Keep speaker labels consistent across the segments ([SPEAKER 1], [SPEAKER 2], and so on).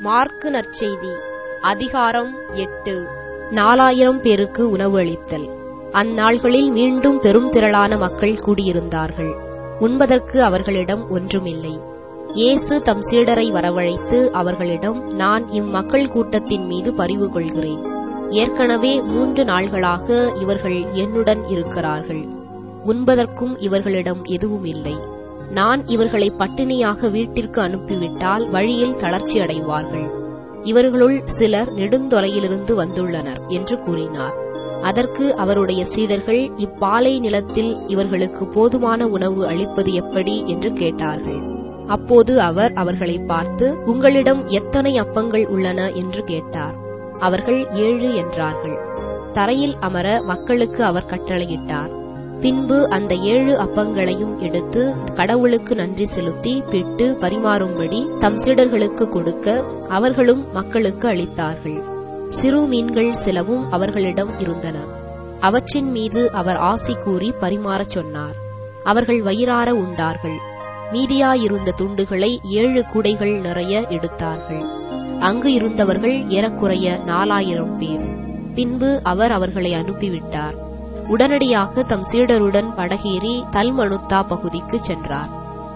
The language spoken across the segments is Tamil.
[SPEAKER 1] மாற்கு நற்செய்தி அதிகாரம் 8. 4000 பேருக்கு உணவு அளித்தல். அந்நாள்களில் மீண்டும் பெரும் திரளான மக்கள் கூடியிருந்தார்கள். உண்பதற்கு அவர்களிடம் ஒன்றுமில்லை. இயேசு தம் சீடரை வரவழைத்து அவர்களிடம், நான் இம்மக்கள் கூட்டத்தின் மீது பரிவு கொள்கிறேன். ஏற்கனவே 3 நாள்களாக இவர்கள் என்னுடன் இருக்கிறார்கள். உண்பதற்கும் இவர்களிடம் எதுவும் இல்லை. நான் இவர்களை பட்டினியாக வீட்டிற்கு அனுப்பிவிட்டால் வழியில் தளர்ச்சி அடைவார்கள். இவர்களுள் சிலர் நெடுந்தொலையிலிருந்து வந்துள்ளனர் என்று கூறினார். அதற்கு அவருடைய சீடர்கள், இப்பாலை நிலத்தில் இவர்களுக்கு போதுமான உணவு அளிப்பது எப்படி என்று கேட்டார்கள். அப்போது அவர் அவர்களை பார்த்து, உங்களிடம் எத்தனை அப்பங்கள் உள்ளன என்று கேட்டார். அவர்கள் 7 என்றார்கள். தரையில் அமர மக்களுக்கு அவர் கட்டளையிட்டார். பின்பு அந்த 7 அப்பங்களையும் எடுத்து கடவுளுக்கு நன்றி செலுத்தி பிட்டு பரிமாறும்படி தம் சீடர்களுக்கு கொடுக்க அவர்களும் மக்களுக்கு அளித்தார்கள். சிறு மீன்கள் சிலவும் அவர்களிடம் இருந்தன. அவற்றின் மீது அவர் ஆசி கூறி பரிமாறச் சொன்னார். அவர்கள் வயிறார உண்டார்கள். மீதியாயிருந்த துண்டுகளை 7 கூடைகள் நிறைய எடுத்தார்கள். அங்கு இருந்தவர்கள் ஏறக்குறைய 4000 பேர். பின்பு அவர் அவர்களை அனுப்பிவிட்டார். உடனடியாக தம் சீடருடன் படகேறி தல்மனுத்தா பகுதிக்கு சென்றார்.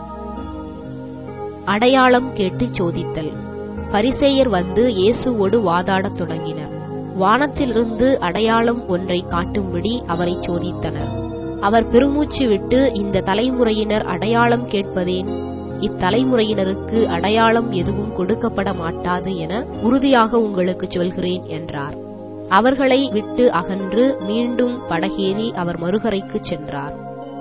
[SPEAKER 1] அடையாளம் கேட்டு சோதித்தல். பரிசேயர் வந்து இயேசுவோடு வாதாடத் தொடங்கினர். வானத்திலிருந்து அடையாளம் ஒன்றை காட்டும்படி அவரை சோதித்தனர். அவர் பெருமூச்சு விட்டு, இந்த தலைமுறையினர் அடையாளம் கேட்பதேன்? இத்தலைமுறையினருக்கு அடையாளம் எதுவும் கொடுக்கப்பட மாட்டாது என உறுதியாக உங்களுக்கு சொல்கிறேன் என்றார். அவர்களை விட்டு அகன்று மீண்டும் படகேறி அவர் மறுகரைக்கு சென்றார்.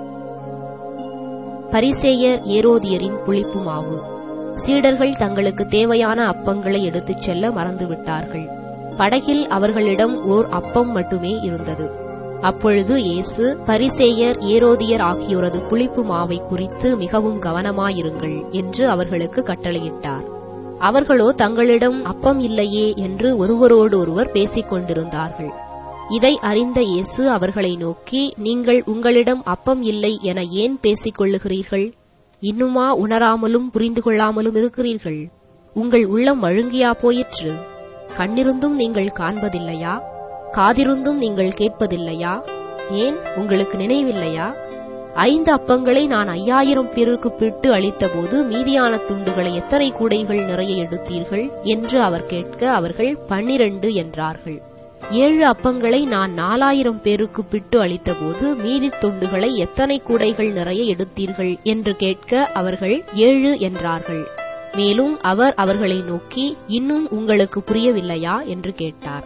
[SPEAKER 1] பரிசேயர் ஏரோதியரின் புளிப்பு மாவு. சீடர்கள் தங்களுக்கு தேவையான அப்பங்களை எடுத்துச் செல்ல மறந்துவிட்டார்கள். படகில் அவர்களிடம் ஓர் அப்பம் மட்டுமே இருந்தது. அப்பொழுது இயேசு, பரிசேயர் ஏரோதியர் ஆகியோரது புளிப்பு மாவை குறித்து மிகவும் கவனமாயிருங்கள் என்று அவர்களுக்கு கட்டளையிட்டார். அவர்களோ தங்களிடம் அப்பம் இல்லையே என்று ஒருவரோடு ஒருவர் பேசிக் கொண்டிருந்தார்கள். இதை அறிந்த இயேசு அவர்களை நோக்கி, நீங்கள் உங்களிடம் அப்பம் இல்லை என ஏன் பேசிக் கொள்ளுகிறீர்கள்? இன்னுமா உணராமலும் புரிந்து கொள்ளாமலும் இருக்கிறீர்கள்? உங்கள் உள்ளம் மழுங்கியா போயிற்று? கண்ணிருந்தும் நீங்கள் காண்பதில்லையா? காதிருந்தும் நீங்கள் கேட்பதில்லையா? ஏன் உங்களுக்கு நினைவில்லையா? 5 அப்பங்களை நான் 5000 பேருக்கு பிட்டு அளித்தபோது மீதியான துண்டுகளை எத்தனை கூடைகள் நிறைய எடுத்தீர்கள் என்று அவர் கேட்க அவர்கள் 12 என்றார்கள். 7 அப்பங்களை நான் 4000 பேருக்கு பிட்டு அளித்தபோது மீதி துண்டுகளை எத்தனை கூடைகள் நிறைய எடுத்தீர்கள் என்று கேட்க அவர்கள் 7 என்றார்கள். மேலும் அவர் அவர்களை நோக்கி, இன்னும் உங்களுக்கு புரியவில்லையா என்று கேட்டார்.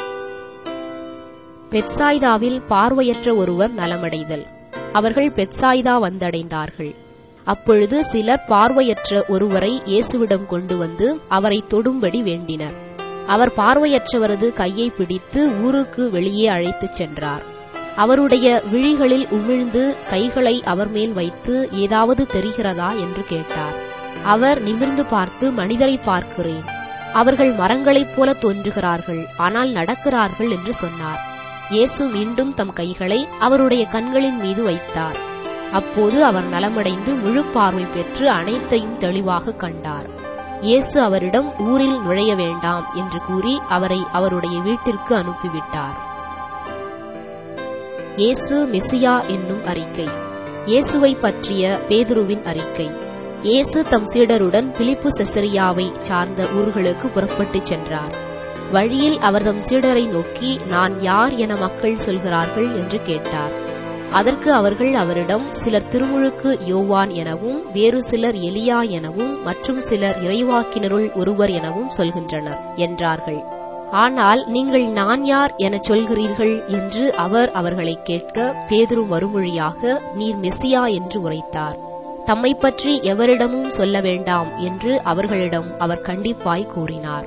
[SPEAKER 1] பெத்சாய்தாவில் பார்வையற்ற ஒருவர் நலமடைதல். அவர்கள் பெத்சாய்தா வந்தடைந்தார்கள். அப்பொழுது சிலர் பார்வையற்ற ஒருவரை இயேசுவிடம் கொண்டு வந்து அவரை தொடும்படி வேண்டினர். அவர் பார்வையற்றவரது கையை பிடித்து ஊருக்கு வெளியே அழைத்துச் சென்றார். அவருடைய விழிகளில் உமிழ்ந்து கைகளை அவர் மேல் வைத்து, ஏதாவது தெரிகிறதா என்று கேட்டார். அவர் நிமிர்ந்து பார்த்து, மனிதரை பார்க்கிறேன். அவர்கள் மரங்களைப் போல தோன்றுகிறார்கள், ஆனால் நடக்கிறார்கள் என்று சொன்னார். இயேசு மீண்டும் தம் கைகளை அவருடைய கண்களின் மீது வைத்தார். அப்போது அவர் நலமடைந்து முழு பார்வை பெற்று அனைத்தையும் தெளிவாக கண்டார். இயேசு அவரிடம், ஊரில் நுழைய வேண்டாம் என்று கூறி அவரை அவருடைய வீட்டிற்கு அனுப்பிவிட்டார். இயேசு மெசியா என்னும் அறிக்கை. இயேசுவை பற்றிய பேதுருவின் அறிக்கை. இயேசு தம் சீடருடன் பிலிப்பு செசரியாவை சார்ந்த ஊர்களுக்கு புறப்பட்டுச் சென்றார். வழியில் அவர் தம் சீடரை நோக்கி, நான் யார் என மக்கள் சொல்கிறார்கள் என்று கேட்டார். அதற்கு அவர்கள் அவரிடம், சிலர் திருமுழுக்கு யோவான் எனவும், வேறு சிலர் எலியா எனவும், மற்றும் சிலர் இறைவாக்கினருள் ஒருவர் எனவும் சொல்கின்றனர் என்றார்கள். ஆனால் நீங்கள் நான் யார் என சொல்கிறீர்கள் என்று அவர் அவர்களை கேட்க, பேதுரு மறுமொழியாக, நீர் மெசியா என்று உரைத்தார். தம்மை பற்றி எவரிடமும் சொல்ல வேண்டாம் என்று அவர்களிடம் அவர் கண்டிப்பாய் கூறினார்.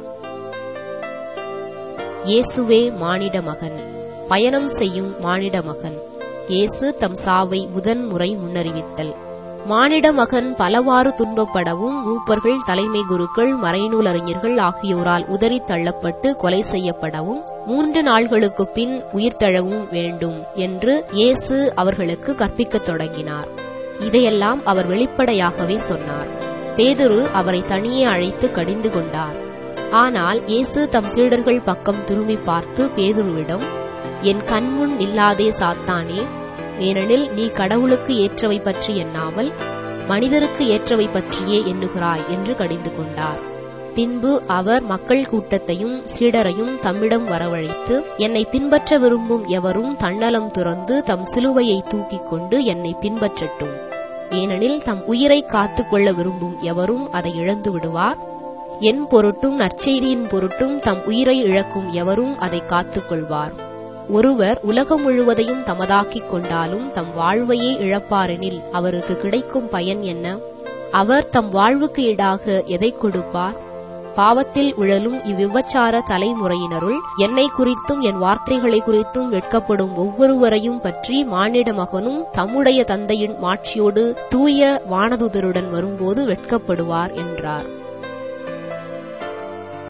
[SPEAKER 1] இயேசுவே மானிட மகன். பயணம் செய்யும் மானிட மகன். இயேசு தம் சாவை முதன்முறை முன்னறிவித்தல். மானிட மகன் பலவாறு துன்பப்படவும், மூப்பர்கள், தலைமை குருக்கள், மறைநூல் அறிஞர்கள் ஆகியோரால் உதறித் தள்ளப்பட்டு கொலை செய்யப்படவும், 3 நாள்களுக்குப் பின் உயிர்த்தெழவும் வேண்டும் என்று இயேசு அவர்களுக்கு கற்பிக்கத் தொடங்கினார். இதையெல்லாம் அவர் வெளிப்படையாகவே சொன்னார். பேதுரு அவரை தனியே அழைத்து கடிந்து கொண்டார். ஆனால் இயேசு தம் சீடர்கள் பக்கம் திரும்பி பார்த்து பேதுருவிடம், என் கண்முன் நில்லாதே சாத்தானே, ஏனெனில் நீ கடவுளுக்கு ஏற்றவை பற்றி எண்ணாமல் மனிதருக்கு ஏற்றவை பற்றியே எண்ணுகிறாய் என்று கடிந்து கொண்டார். பின்பு அவர் மக்கள் கூட்டத்தையும் சீடரையும் தம்மிடம் வரவழைத்து, என்னை பின்பற்ற விரும்பும் எவரும் தன்னலம் துறந்து தம் சிலுவையை தூக்கிக் கொண்டு என்னை பின்பற்றட்டும். ஏனெனில் தம் உயிரை காத்துக் கொள்ள விரும்பும் எவரும் அதை இழந்து விடுவார். என் பொருட்டும் நற்செய்தியின் பொருட்டும் தம் உயிரை இழக்கும் எவரும் அதை காத்துக் கொள்வார். ஒருவர் உலகம் முழுவதையும் தமதாக்கிக் கொண்டாலும் தம் வாழ்வையே இழப்பாரெனில் அவருக்கு கிடைக்கும் பயன் என்ன? அவர் தம் வாழ்வுக்கு ஈடாக எதை கொடுப்பார்? பாவத்தில் உழலும் இவ்விபச்சார தலைமுறையினருள் என்னை குறித்தும் என் வார்த்தைகளை குறித்தும் வெட்கப்படும் ஒவ்வொருவரையும் பற்றி மானிட மகனும் தம்முடைய தந்தையின் மாட்சியோடு தூய வானதுதருடன் வரும்போது வெட்கப்படுவார் என்றார்.